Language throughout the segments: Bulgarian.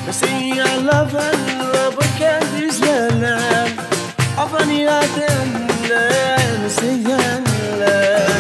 Say I love and love can't izlenen Afani atenlen Seyenlen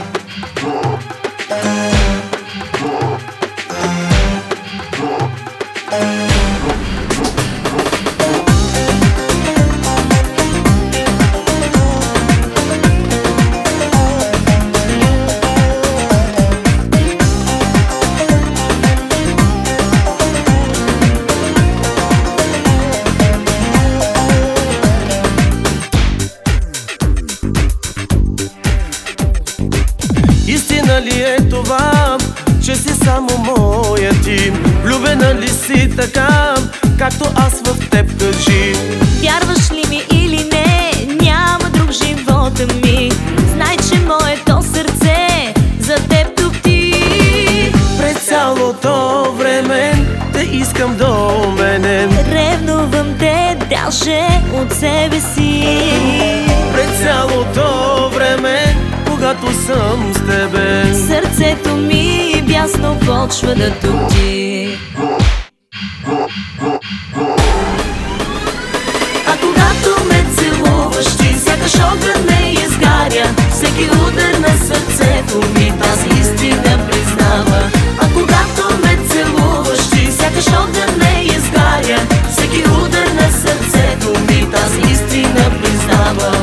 Истина ли е това, че си само моя ти? Влюбена ли си така, както аз в теб, кажи? Вярваш ли ми или не, няма друг живота ми. Знай, че моето сърце за теб топти. През цялото време те искам до мене. Ревнувам те даже от себе си. През цялото време, когато съм с тебе, сърцето ми бясно почва да топти. А когато ме целуваш ти, сякаш огън ме изгаря. Всеки удар на сърцето ми тази истина признава. А когато ме целуваш ти, сякаш огън ме изгаря. Всеки удар на сърцето ми тази истина признава.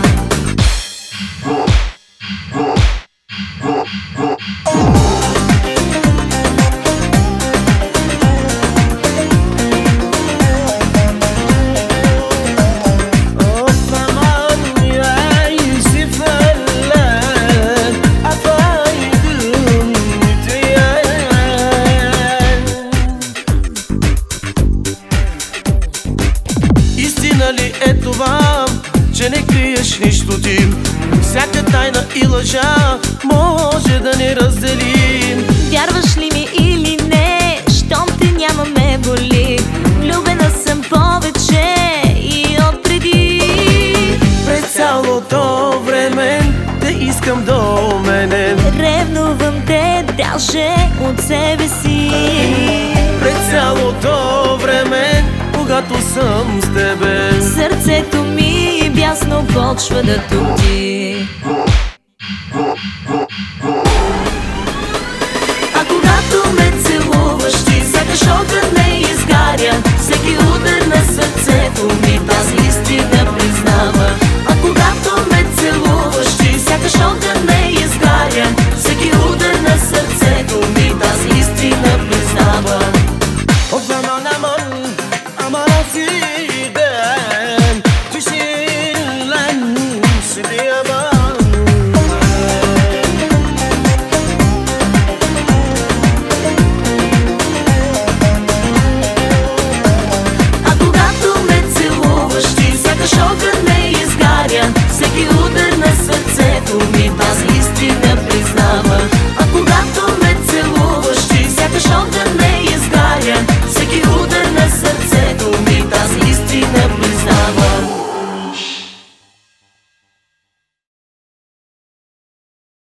Истина ли е това, че не криеш нищо ти? Всяка тайна и лъжа може да ни разделим. Вярваш ли ми или не, щом те няма ме боли. Влюбена съм повече и отпреди. През цялото време те искам до мене. Ревнувам те даже от себе си. През цялото време, когато съм с тебе, сърцето ми бясно почва да топти. А когато ме целуваш ти, сякаш огън